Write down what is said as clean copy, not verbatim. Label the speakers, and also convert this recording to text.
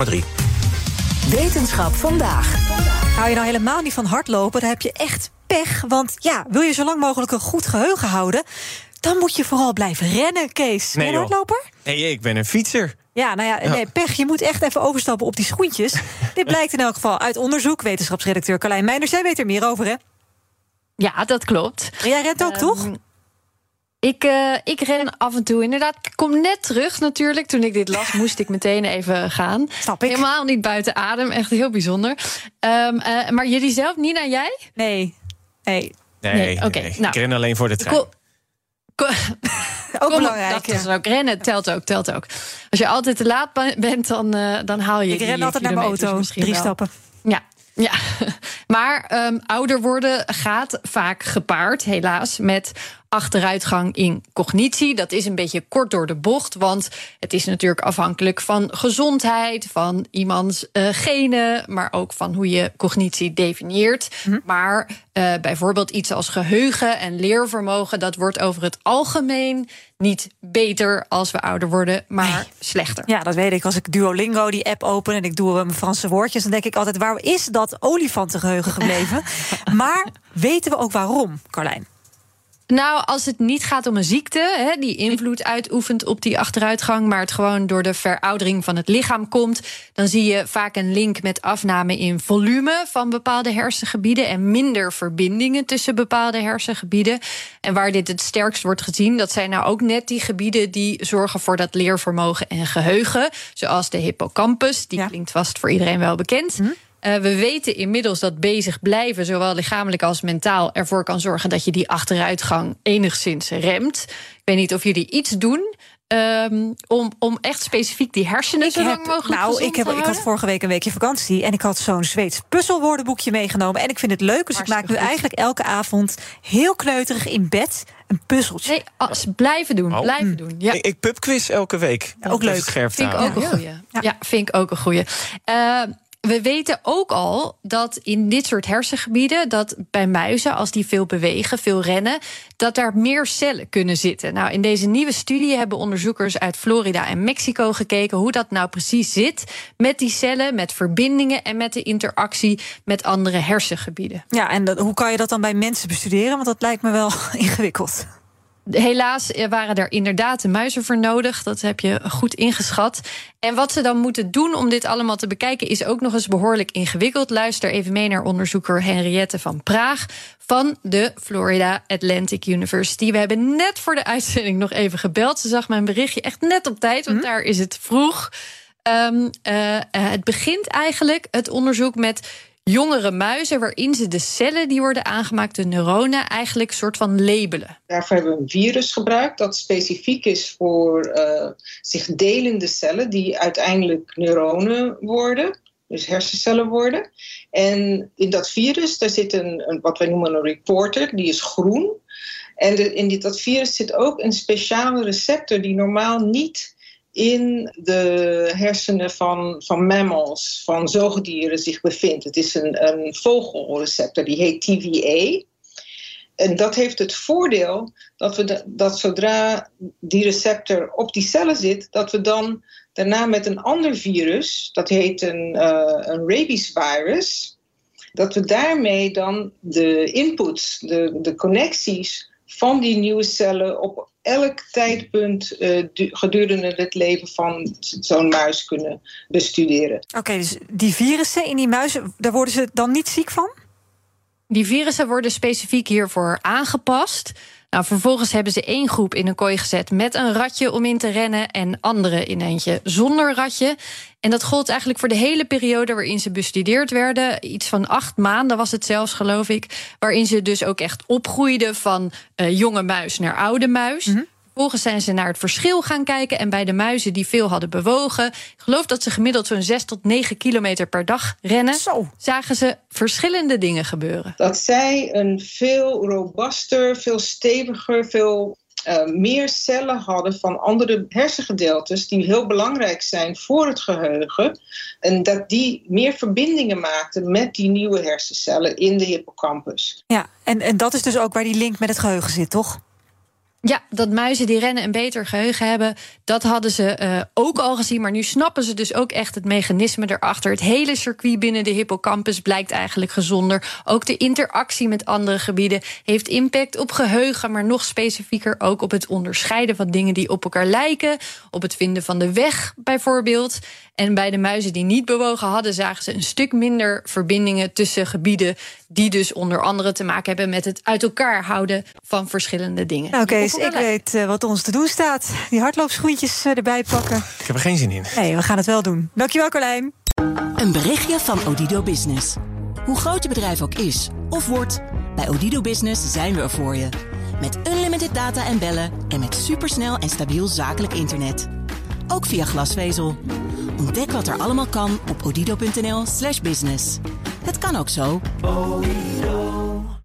Speaker 1: 3.
Speaker 2: Wetenschap vandaag.
Speaker 3: Hou je nou helemaal niet van hardlopen, dan heb je echt pech. Want ja, wil je zo lang mogelijk een goed geheugen houden, dan moet je vooral blijven rennen, Kees. Ben je een hardloper?
Speaker 1: Nee, ik ben een fietser.
Speaker 3: Ja, nou ja, nee, pech. Je moet echt even overstappen op die schoentjes. Dit blijkt in elk geval uit onderzoek. Wetenschapsredacteur Carlijn Meinders, jij weet er meer over, hè?
Speaker 4: Ja, dat klopt.
Speaker 3: Jij rent ook, toch?
Speaker 4: Ik ren af en toe, inderdaad. Ik kom net terug natuurlijk. Toen ik dit las, moest ik meteen even gaan.
Speaker 3: Snap ik.
Speaker 4: Helemaal niet buiten adem, echt heel bijzonder. Maar jullie zelf, Nina, jij?
Speaker 3: Nee.
Speaker 4: Oké. Nou,
Speaker 1: ik ren alleen voor de trein.
Speaker 3: Ook belangrijk.
Speaker 4: Dat is ook. Rennen telt ook. Als je altijd te laat bent, dan haal je.
Speaker 3: Ik ren altijd naar mijn auto, 3 stappen.
Speaker 4: Ja, maar ouder worden gaat vaak gepaard, helaas, met achteruitgang in cognitie. Dat is een beetje kort door de bocht, want het is natuurlijk afhankelijk van gezondheid, van iemands genen, maar ook van hoe je cognitie definieert. Maar bijvoorbeeld iets als geheugen en leervermogen, dat wordt over het algemeen niet beter als we ouder worden, maar slechter.
Speaker 3: Ja, dat weet ik. Als ik Duolingo, die app open en ik doe mijn Franse woordjes, dan denk ik altijd, waar is dat olifantengeheugen gebleven? Maar weten we ook waarom, Carlijn?
Speaker 4: Nou, als het niet gaat om een ziekte die invloed uitoefent op die achteruitgang, maar het gewoon door de veroudering van het lichaam komt, dan zie je vaak een link met afname in volume van bepaalde hersengebieden en minder verbindingen tussen bepaalde hersengebieden. En waar dit het sterkst wordt gezien, dat zijn nou ook net die gebieden die zorgen voor dat leervermogen en geheugen, zoals de hippocampus, die klinkt vast voor iedereen wel bekend. We weten inmiddels dat bezig blijven, zowel lichamelijk als mentaal, ervoor kan zorgen dat je die achteruitgang enigszins remt. Ik weet niet of jullie iets doen om echt specifiek die hersenen zo lang mogelijk gezond te houden.
Speaker 3: Ik had vorige week een weekje vakantie en ik had zo'n Zweeds puzzelwoordenboekje meegenomen. En ik vind het leuk, dus ik maak nu eigenlijk elke avond heel kneuterig in bed een puzzeltje.
Speaker 4: Nee, blijven doen. Ja.
Speaker 1: Ik pubquiz elke week.
Speaker 3: Ook leuk.
Speaker 4: Vind ik ook een goeie. Ja, vind ik ook een goeie. We weten ook al dat in dit soort hersengebieden, dat bij muizen, als die veel bewegen, veel rennen, dat daar meer cellen kunnen zitten. Nou, in deze nieuwe studie hebben onderzoekers uit Florida en Mexico gekeken hoe dat nou precies zit met die cellen, met verbindingen en met de interactie met andere hersengebieden.
Speaker 3: Ja, en hoe kan je dat dan bij mensen bestuderen? Want dat lijkt me wel ingewikkeld.
Speaker 4: Helaas waren er inderdaad muizen voor nodig. Dat heb je goed ingeschat. En wat ze dan moeten doen om dit allemaal te bekijken is ook nog eens behoorlijk ingewikkeld. Luister even mee naar onderzoeker Henriette van Praag van de Florida Atlantic University. We hebben net voor de uitzending nog even gebeld. Ze zag mijn berichtje echt net op tijd, want daar is het vroeg. Het begint eigenlijk, het onderzoek, met jongere muizen, waarin ze de cellen die worden aangemaakt, de neuronen, eigenlijk soort van labelen.
Speaker 5: Daarvoor hebben we een virus gebruikt dat specifiek is voor zich delende cellen die uiteindelijk neuronen worden, dus hersencellen worden. En in dat virus, daar zit een wat wij noemen een reporter, die is groen. En in dat virus zit ook een speciale receptor die normaal niet in de hersenen van mammals, van zoogdieren zich bevindt. Het is een vogelreceptor, die heet TVA. En dat heeft het voordeel dat zodra die receptor op die cellen zit, dat we dan daarna met een ander virus, dat heet een rabiesvirus, dat we daarmee dan de inputs, de connecties van die nieuwe cellen op elk tijdpunt gedurende het leven van zo'n muis kunnen bestuderen.
Speaker 3: Oké, dus die virussen in die muizen, daar worden ze dan niet ziek van?
Speaker 4: Die virussen worden specifiek hiervoor aangepast. Nou, vervolgens hebben ze 1 groep in een kooi gezet met een ratje om in te rennen en andere in eentje zonder ratje. En dat gold eigenlijk voor de hele periode waarin ze bestudeerd werden. Iets van 8 maanden was het zelfs, geloof ik. Waarin ze dus ook echt opgroeiden van jonge muis naar oude muis. Vervolgens zijn ze naar het verschil gaan kijken. En bij de muizen die veel hadden bewogen, ik geloof dat ze gemiddeld zo'n 6 tot 9 kilometer per dag rennen, zagen ze verschillende dingen gebeuren.
Speaker 5: Dat zij een veel robuuster, veel steviger, veel meer cellen hadden van andere hersengedeeltes die heel belangrijk zijn voor het geheugen. En dat die meer verbindingen maakten met die nieuwe hersencellen in de hippocampus.
Speaker 3: Ja, en dat is dus ook waar die link met het geheugen zit, toch?
Speaker 4: Ja, dat muizen die rennen een beter geheugen hebben, dat hadden ze ook al gezien. Maar nu snappen ze dus ook echt het mechanisme erachter. Het hele circuit binnen de hippocampus blijkt eigenlijk gezonder. Ook de interactie met andere gebieden heeft impact op geheugen, maar nog specifieker ook op het onderscheiden van dingen die op elkaar lijken. Op het vinden van de weg bijvoorbeeld. En bij de muizen die niet bewogen hadden, zagen ze een stuk minder verbindingen tussen gebieden, die dus onder andere te maken hebben met het uit elkaar houden van verschillende dingen.
Speaker 3: Nou, Kees, ik weet wat ons te doen staat. Die hardloopschoentjes erbij pakken.
Speaker 1: Ik heb er geen zin in.
Speaker 3: Nee, we gaan het wel doen. Dankjewel, Carlijn.
Speaker 2: Een berichtje van Odido Business. Hoe groot je bedrijf ook is of wordt, bij Odido Business zijn we er voor je. Met unlimited data en bellen en met supersnel en stabiel zakelijk internet. Ook via glasvezel. Ontdek wat er allemaal kan op odido.nl/business. Het kan ook zo.